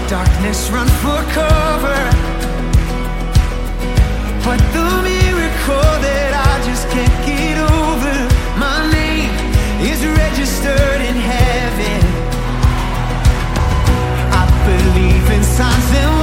darkness, run for cover. But the miracle that I just can't get over, my name is registered in heaven. I believe in signs and